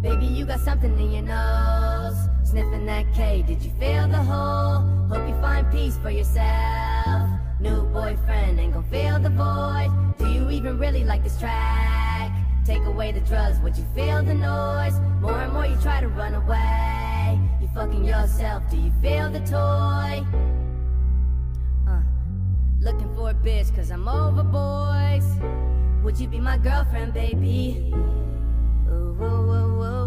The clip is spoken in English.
Baby, you got something in your nose. Sniffing that K, did you feel the hole? Hope you find peace for yourself. New boyfriend ain't gon' fill the void. Do you even really like this track? Take away the drugs, would you feel the noise? More and more you try to run away. You fucking yourself, do you feel the toy? Looking for a bitch cause I'm over boys. Would you be my girlfriend, baby? Ooh, ooh, ooh, ooh.